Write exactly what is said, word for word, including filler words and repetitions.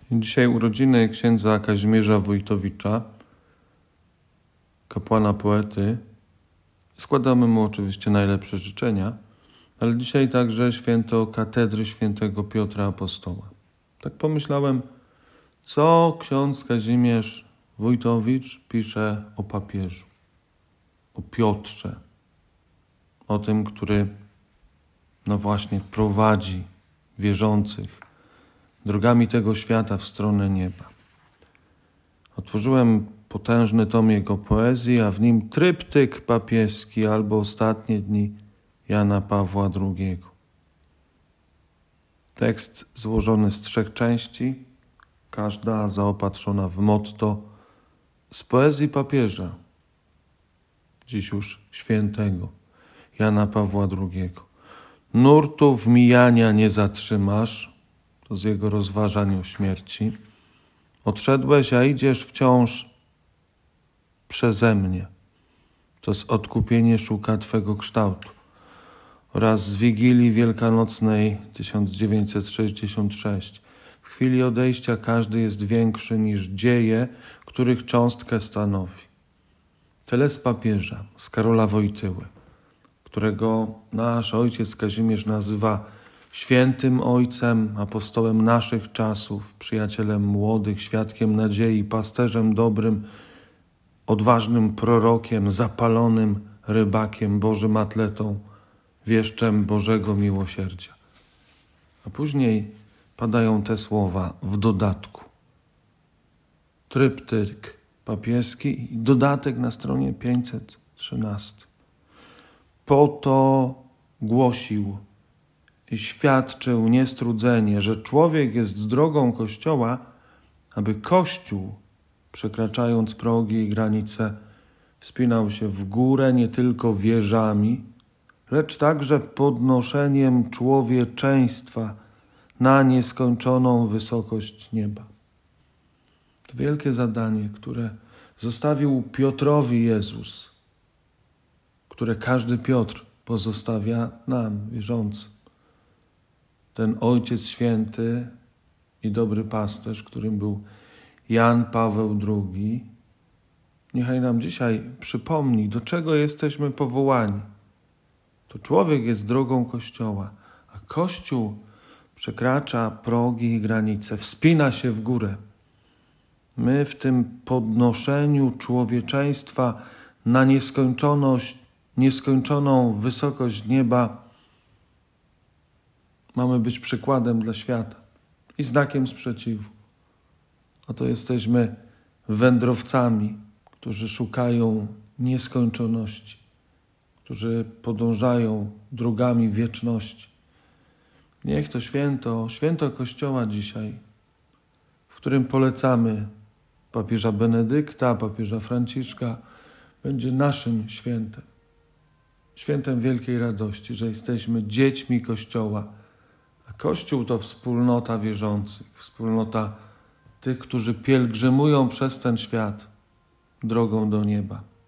Dzisiaj urodziny księdza Kazimierza Wojtowicza, kapłana poety. Składamy mu oczywiście najlepsze życzenia, ale dzisiaj także święto katedry świętego Piotra Apostoła. Tak pomyślałem, co ksiądz Kazimierz Wojtowicz pisze o papieżu, o Piotrze, o tym, który no właśnie prowadzi wierzących drogami tego świata w stronę nieba. Otworzyłem potężny tom jego poezji, a w nim tryptyk papieski albo ostatnie dni Jana Pawła drugiego. Tekst złożony z trzech części, każda zaopatrzona w motto z poezji papieża, dziś już świętego Jana Pawła drugiego. Nurtów mijania nie zatrzymasz, to z jego rozważań o śmierci. Odszedłeś, a idziesz wciąż przeze mnie. To z odkupienie szuka Twego kształtu. Oraz z Wigilii Wielkanocnej tysiąc dziewięćset sześćdziesiąt sześć. W chwili odejścia każdy jest większy niż dzieje, których cząstkę stanowi. Tyle z papieża, z Karola Wojtyły, którego nasz ojciec Kazimierz nazywa świętym ojcem, apostołem naszych czasów, przyjacielem młodych, świadkiem nadziei, pasterzem dobrym, odważnym prorokiem, zapalonym rybakiem, Bożym atletą, wieszczem Bożego miłosierdzia. A później padają te słowa w dodatku. Tryptyk papieski i dodatek na stronie pięćset trzynaście. Po to głosił i świadczył niestrudzenie, że człowiek jest drogą Kościoła, aby Kościół, przekraczając progi i granice, wspinał się w górę nie tylko wieżami, lecz także podnoszeniem człowieczeństwa na nieskończoną wysokość nieba. To wielkie zadanie, które zostawił Piotrowi Jezus, które każdy Piotr pozostawia nam, wierzącym. Ten Ojciec Święty i dobry pasterz, którym był Jan Paweł drugi, niechaj nam dzisiaj przypomni, do czego jesteśmy powołani. To człowiek jest drogą Kościoła, a Kościół przekracza progi i granice, wspina się w górę. My w tym podnoszeniu człowieczeństwa na nieskończoność, nieskończoną wysokość nieba mamy być przykładem dla świata i znakiem sprzeciwu. Oto jesteśmy wędrowcami, którzy szukają nieskończoności, którzy podążają drogami wieczności. Niech to święto, święto Kościoła dzisiaj, w którym polecamy papieża Benedykta, papieża Franciszka, będzie naszym świętem. Świętem wielkiej radości, że jesteśmy dziećmi Kościoła. A Kościół to wspólnota wierzących, wspólnota tych, którzy pielgrzymują przez ten świat drogą do nieba.